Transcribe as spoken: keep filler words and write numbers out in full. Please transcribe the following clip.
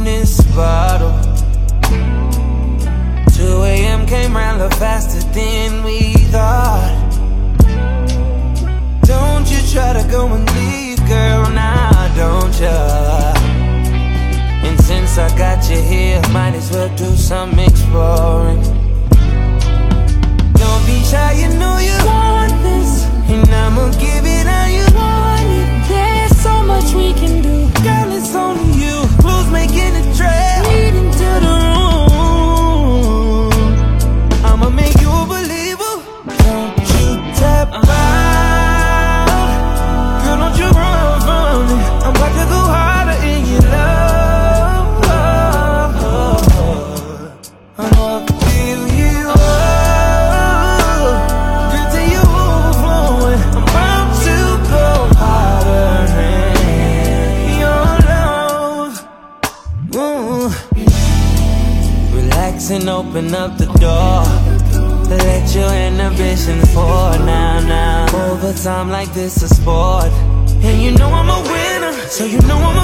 on this bottle. two A M came round a little faster than we thought. Don't you try to go and leave, girl, nah, don't ya? And since I got you here, might as well do some exploring. Don't be shy, you know you want this, and I'ma give it how you want it. There's so much we can do. Girl, it's only you who's making the trail Leading to the room. I'ma make you a believer. Don't you tap out, girl, don't you run from me. I'm about to go harder in your love. I'ma feel you up, girl, till you overflowing. I'm about to go harder in your love. Ooh. Relax and open up the door. Let your inhibitions pour now, now. Over time like this a sport, and you know I'm a winner, so you know I'm a